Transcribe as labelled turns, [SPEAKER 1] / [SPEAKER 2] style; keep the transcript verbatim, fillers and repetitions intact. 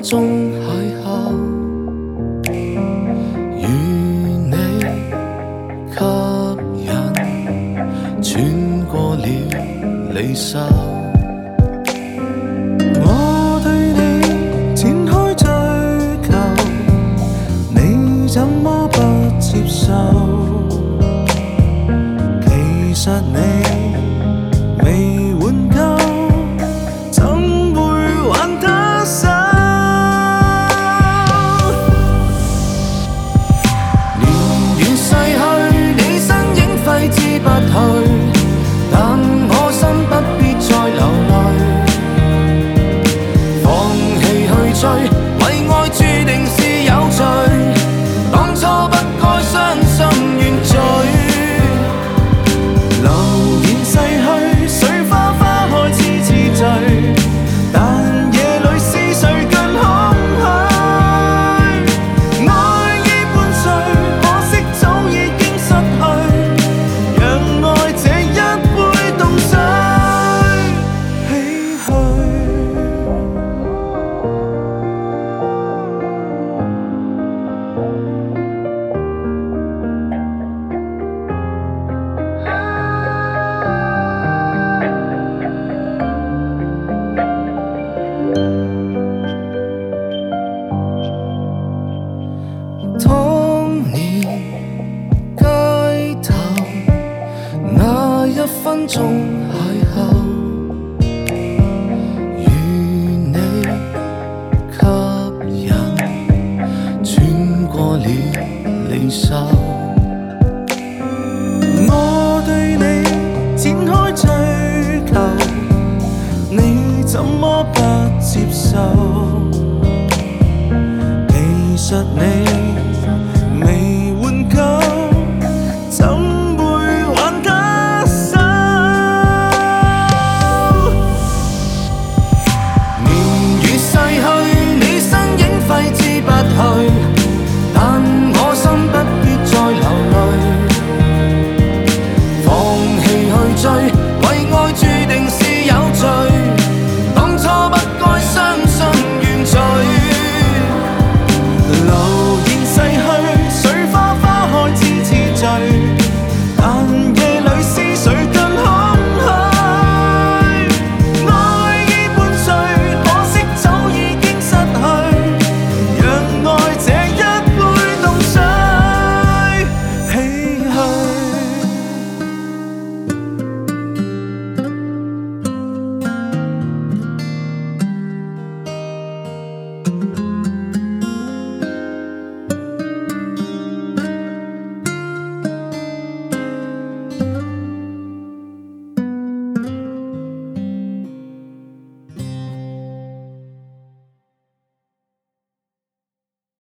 [SPEAKER 1] 中邂逅，與你吸引，穿過了離愁。我對你展開追求，你怎麼不接受？其實你未換夠，怎會還他手？年月逝去，你身影揮之不去，但我心不必再流淚。放棄去追，為愛注定是有罪，當初不該傷心怨罪。流年逝去，水花花開始似醉，但夜裏是誰更空虛？愛已伴隨，可惜早已經失去，讓愛這一杯凍水唏噓。當年街頭那一分鐘邂逅，與你吸引，穿過了離愁。我對你展開追求，你怎麼不接受？其實你